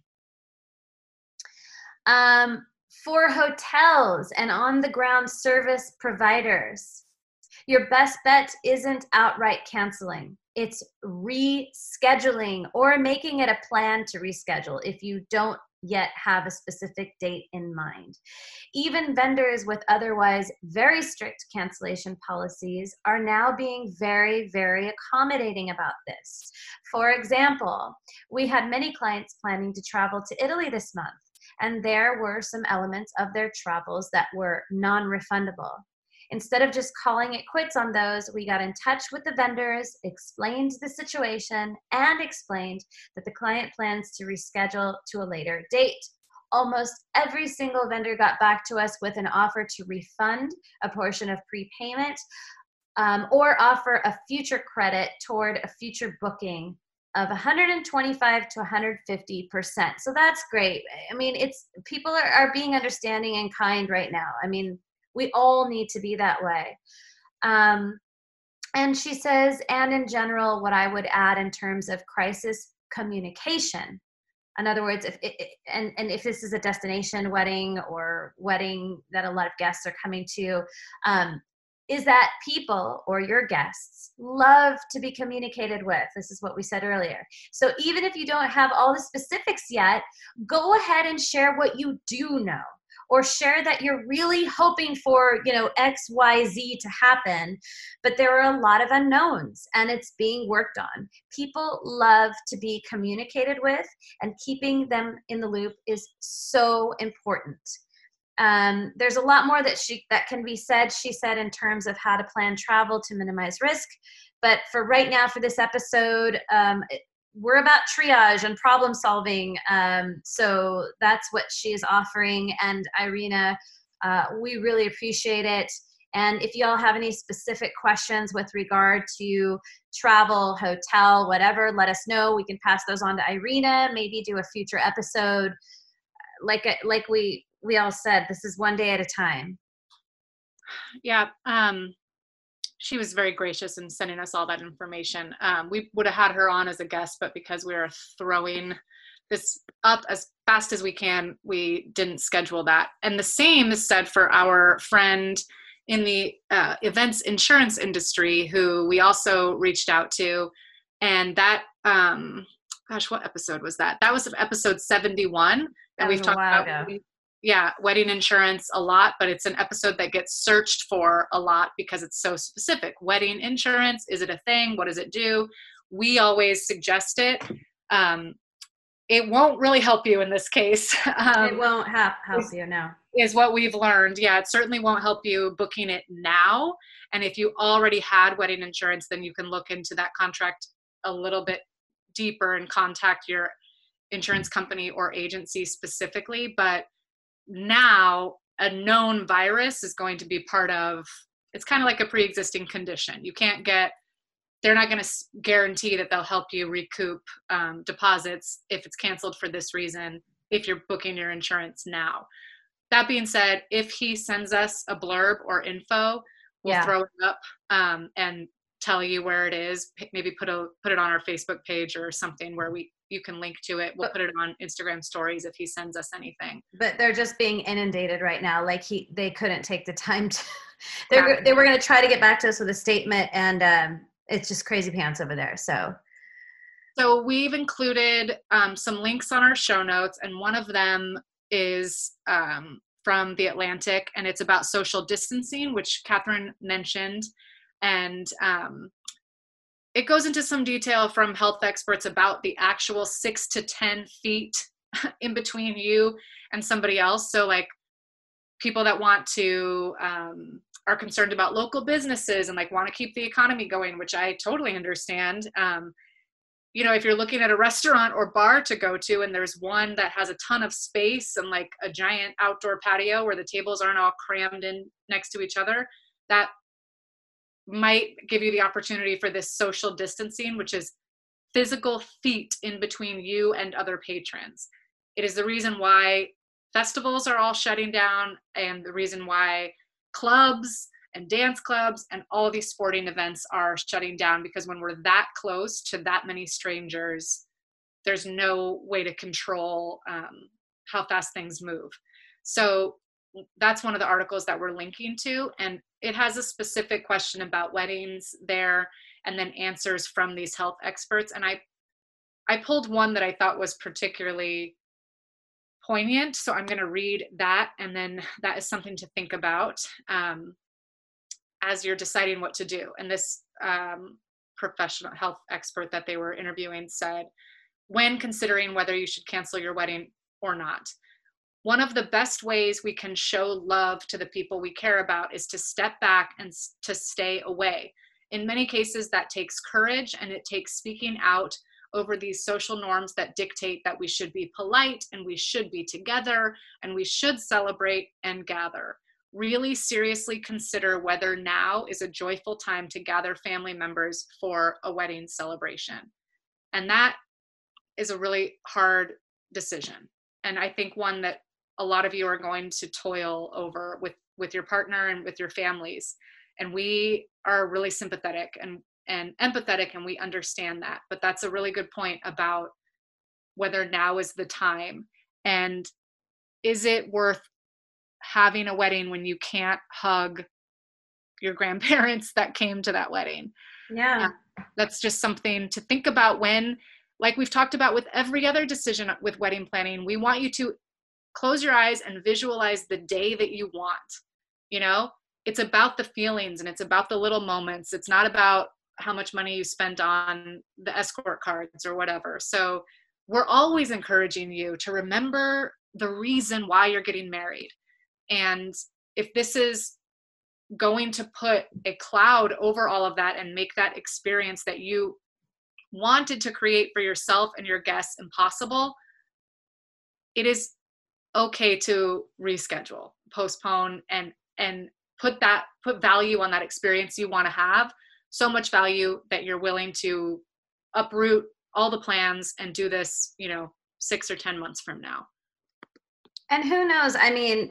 For hotels and on-the-ground service providers, your best bet isn't outright canceling. It's rescheduling or making it a plan to reschedule if you don't yet have a specific date in mind. Even vendors with otherwise very strict cancellation policies are now being very, very accommodating about this. For example, we had many clients planning to travel to Italy this month, and there were some elements of their travels that were non-refundable. Instead of just calling it quits on those, we got in touch with the vendors, explained the situation, and explained that the client plans to reschedule to a later date. Almost every single vendor got back to us with an offer to refund a portion of prepayment or offer a future credit toward a future booking of 125 to 150%. So that's great. I mean, people are being understanding and kind right now. I mean, we all need to be that way. And she says, and in general, what I would add in terms of crisis communication. In other words, if this is a destination wedding or wedding that a lot of guests are coming to, is that people or your guests love to be communicated with. This is what we said earlier. So even if you don't have all the specifics yet, go ahead and share what you do know, or share that you're really hoping for, X, Y, Z to happen, but there are a lot of unknowns and it's being worked on. People love to be communicated with, and keeping them in the loop is so important. There's a lot more that can be said, she said, in terms of how to plan travel to minimize risk. But for right now, for this episode, we're about triage and problem solving. So that's what she is offering. And Irina, we really appreciate it. And if y'all have any specific questions with regard to travel, hotel, whatever, let us know. We can pass those on to Irina, maybe do a future episode. Like we all said, this is one day at a time. Yeah. She was very gracious in sending us all that information. We would have had her on as a guest, but because we are throwing this up as fast as we can, we didn't schedule that. And the same is said for our friend in the events insurance industry, who we also reached out to. And that, what episode was that? That was episode 71. And we've talked about wedding insurance a lot, but it's an episode that gets searched for a lot because it's so specific. Wedding insurance, is it a thing? What does it do? We always suggest it. It won't really help you in this case. It won't help you, no. Is what we've learned. Yeah, it certainly won't help you booking it now. And if you already had wedding insurance, then you can look into that contract a little bit deeper and contact your insurance company or agency specifically. But now a known virus is going to be part of, it's kind of like a pre-existing condition. They're not going to guarantee that they'll help you recoup deposits if it's canceled for this reason, if you're booking your insurance now. That being said, if he sends us a blurb or info, we'll throw it up and tell you where it is. Maybe put it on our Facebook page or something where you can link to it. We'll put it on Instagram stories if he sends us anything. But they're just being inundated right now. Like they couldn't take the time to. They were going to try to get back to us with a statement, and it's just crazy pants over there. So So we've included some links on our show notes, and one of them is from The Atlantic, and it's about social distancing, which Catherine mentioned. And it goes into some detail from health experts about the actual 6 to 10 feet in between you and somebody else. So like people that want to, are concerned about local businesses and like want to keep the economy going, which I totally understand. You know, if you're looking at a restaurant or bar to go to and there's one that has a ton of space and like a giant outdoor patio where the tables aren't all crammed in next to each other, that might give you the opportunity for this social distancing, which is physical feet in between you and other patrons. It is the reason why festivals are all shutting down, and the reason why clubs and dance clubs and all these sporting events are shutting down, because when we're that close to that many strangers, there's no way to control how fast things move. So that's one of the articles that we're linking to, and it has a specific question about weddings there, and then answers from these health experts. And I pulled one that I thought was particularly poignant, so I'm going to read that, and then that is something to think about as you're deciding what to do. And this professional health expert that they were interviewing said, when considering whether you should cancel your wedding or not, one of the best ways we can show love to the people we care about is to step back and to stay away. In many cases, that takes courage, and it takes speaking out over these social norms that dictate that we should be polite and we should be together and we should celebrate and gather. Really seriously consider whether now is a joyful time to gather family members for a wedding celebration. And that is a really hard decision. And I think one that a lot of you are going to toil over with your partner and with your families. And we are really sympathetic and empathetic, and we understand that. But that's a really good point about whether now is the time. And is it worth having a wedding when you can't hug your grandparents that came to that wedding? Yeah. That's just something to think about when, like we've talked about with every other decision with wedding planning, we want you to close your eyes and visualize the day that you want. You know, it's about the feelings and it's about the little moments. It's not about how much money you spent on the escort cards or whatever. So we're always encouraging you to remember the reason why you're getting married. And if this is going to put a cloud over all of that and make that experience that you wanted to create for yourself and your guests impossible, it is okay to reschedule, postpone, and put value on that experience you want to have. So much value that you're willing to uproot all the plans and do this, 6 or 10 months from now. And who knows? I mean,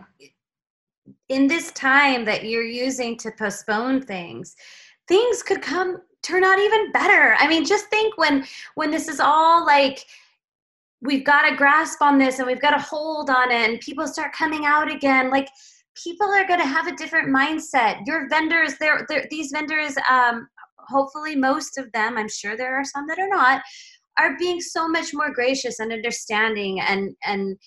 in this time that you're using to postpone things could turn out even better. I mean, just think when this is all like, we've got a grasp on this and we've got a hold on it, and people start coming out again, like, people are going to have a different mindset. Your vendors, these vendors, hopefully most of them, I'm sure there are some that are not, are being so much more gracious and understanding, and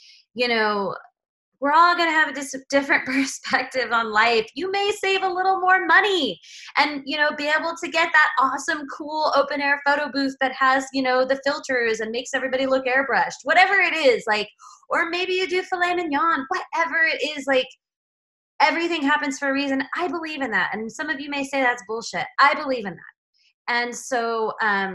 we're all going to have a different perspective on life. You may save a little more money and, be able to get that awesome, cool open air photo booth that has, the filters and makes everybody look airbrushed, whatever it is, like, or maybe you do filet mignon, whatever it is, like, everything happens for a reason. I believe in that. And some of you may say that's bullshit. I believe in that. And so,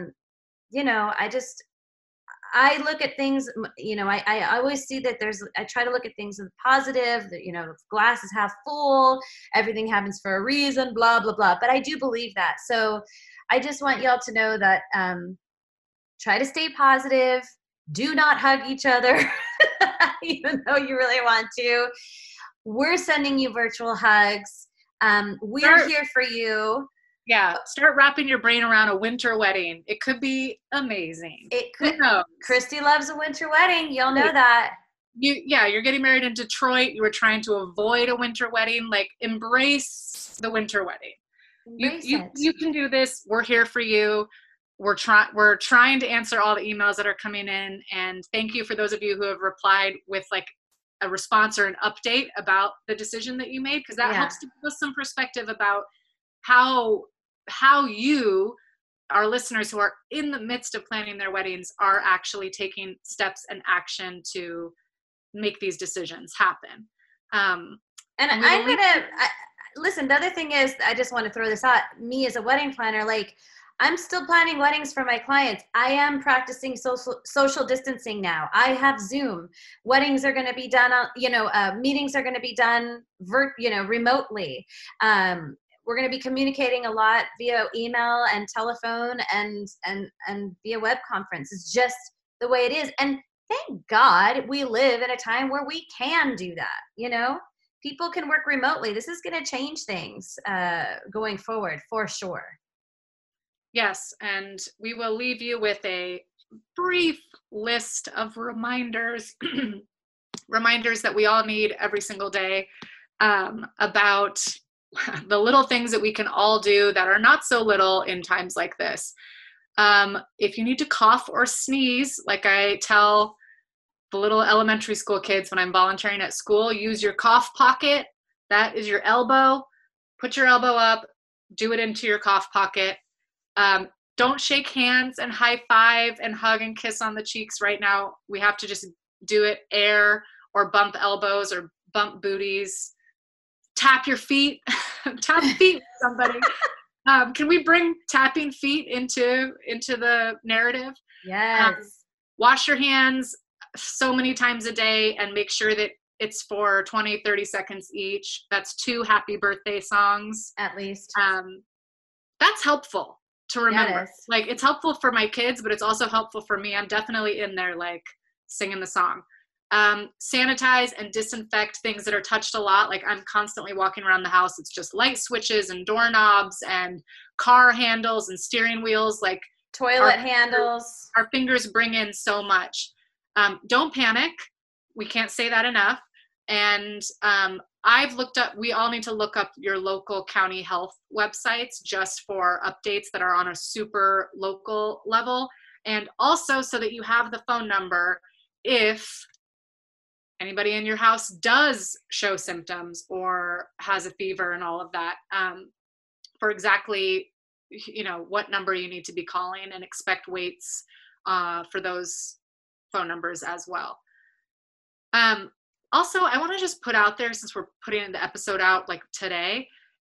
I look at things, I always see that I try to look at things in positive, that, glass is half full, everything happens for a reason, blah, blah, blah. But I do believe that. So I just want y'all to know that, try to stay positive. Do not hug each other, even though you really want to. We're sending you virtual hugs. We're here for you. Yeah, start wrapping your brain around a winter wedding. It could be amazing. It could. Christy loves a winter wedding. Y'all know that. You're getting married in Detroit. You were trying to avoid a winter wedding. Like, embrace the winter wedding. You can do this. We're here for you. we're trying to answer all the emails that are coming in, and thank you for those of you who have replied with like a response or an update about the decision that you made, because that helps to give us some perspective about how you, our listeners who are in the midst of planning their weddings, are actually taking steps and action to make these decisions happen. And I'm gonna listen. The other thing is, I just want to throw this out. Me as a wedding planner, like, I'm still planning weddings for my clients. I am practicing social distancing now. I have Zoom. Weddings are going to be done on, meetings are going to be done remotely. We're going to be communicating a lot via email and telephone and via web conference. It's just the way it is. And thank God we live in a time where we can do that. People can work remotely. This is going to change things going forward for sure. Yes, and we will leave you with a brief list of reminders that we all need every single day, about the little things that we can all do that are not so little in times like this. If you need to cough or sneeze, like I tell the little elementary school kids when I'm volunteering at school, use your cough pocket. That is your elbow. Put your elbow up, do it into your cough pocket. Don't shake hands and high five and hug and kiss on the cheeks right now. We have to just do it air or bump elbows or bump booties. Tap your feet. Tap feet with somebody. Can we bring tapping feet into the narrative? Yes. Wash your hands so many times a day and make sure that it's for 20, 30 seconds each. That's 2 happy birthday songs. At least. That's helpful to remember. Yes. Like, it's helpful for my kids, but it's also helpful for me. I'm definitely in there, like, singing the song. Sanitize and disinfect things that are touched a lot. Like, I'm constantly walking around the house. It's just light switches and doorknobs and car handles and steering wheels, like toilet handles. Our fingers bring in so much. Don't panic. We can't say that enough. And we all need to look up your local county health websites just for updates that are on a super local level. And also so that you have the phone number if anybody in your house does show symptoms or has a fever and all of that, for exactly, what number you need to be calling, and expect waits for those phone numbers as well. Also, I want to just put out there, since we're putting the episode out like today,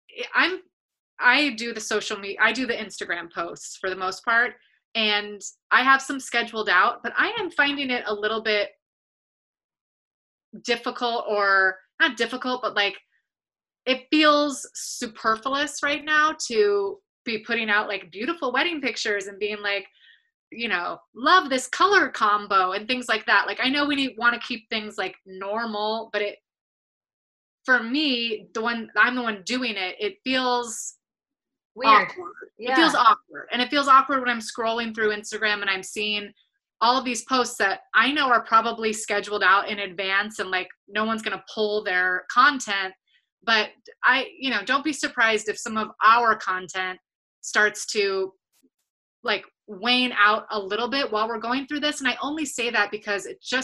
I do the social media, I do the Instagram posts for the most part, and I have some scheduled out, but I am finding it a little bit difficult, or not difficult, but like, it feels superfluous right now to be putting out like beautiful wedding pictures and being like, love this color combo and things like that. Like, I know we want to keep things like normal, but for me, I'm the one doing it, it feels weird. Awkward. Yeah. It feels awkward. And it feels awkward when I'm scrolling through Instagram and I'm seeing all of these posts that I know are probably scheduled out in advance and like no one's going to pull their content. But don't be surprised if some of our content starts to like wane out a little bit while we're going through this. And I only say that because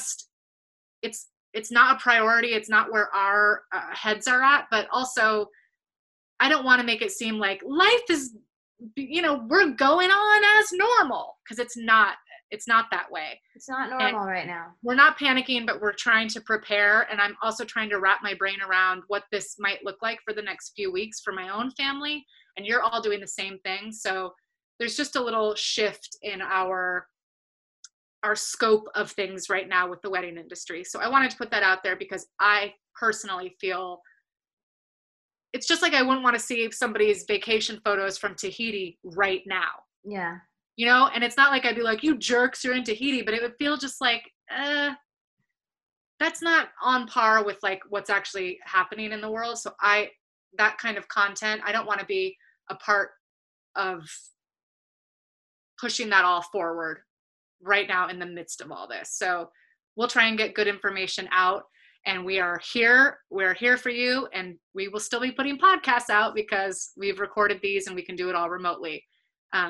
it's not a priority. It's not where our heads are at, but also I don't want to make it seem like life is, we're going on as normal, because it's not that way. It's not normal right now. We're not panicking, but we're trying to prepare. And I'm also trying to wrap my brain around what this might look like for the next few weeks for my own family. And you're all doing the same thing. So there's just a little shift in our scope of things right now with the wedding industry. So I wanted to put that out there because I personally feel it's just like I wouldn't want to see somebody's vacation photos from Tahiti right now. Yeah. And it's not like I'd be like, you jerks, you're in Tahiti, but it would feel just like, that's not on par with like what's actually happening in the world. So that kind of content, I don't want to be a part of pushing that all forward right now in the midst of all this. So we'll try and get good information out, and we're here for you, and we will still be putting podcasts out because we've recorded these and we can do it all remotely.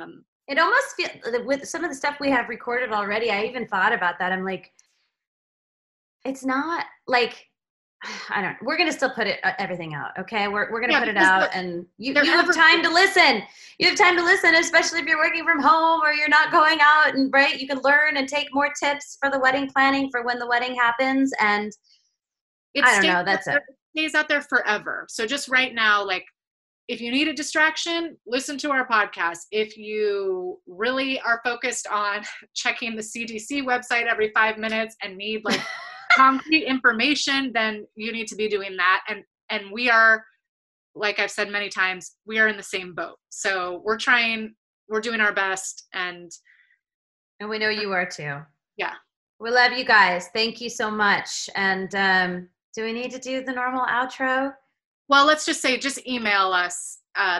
It almost feels, with some of the stuff we have recorded already, I even thought about that. I'm like, it's not like, we're going to still put everything out. Okay. We're going to put it out, and you have time to listen. You have time to listen, especially if you're working from home or you're not going out, and right. You can learn and take more tips for the wedding planning for when the wedding happens. And I don't know, that's it. It stays out there forever. So just right now, like, if you need a distraction, listen to our podcast. If you really are focused on checking the CDC website every 5 minutes and need like concrete information, then you need to be doing that. And we are, like I've said many times, we are in the same boat. So we're doing our best. And we know you are too. Yeah. We love you guys. Thank you so much. And do we need to do the normal outro? Well, let's just say, just email us,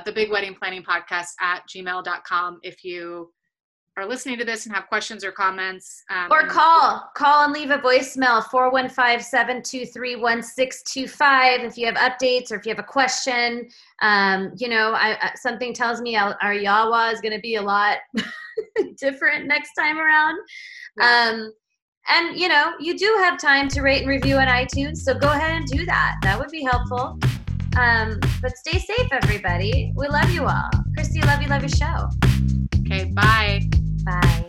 thebigweddingplanningpodcast@gmail.com if you are listening to this and have questions or comments. Or call and leave a voicemail, 415-723-1625. If you have updates or if you have a question, something tells me our Yawa is going to be a lot different next time around. Yeah. And you do have time to rate and review on iTunes, so go ahead and do that. That would be helpful. But stay safe, everybody. We love you all. Christy, love your show. Okay, bye. Bye.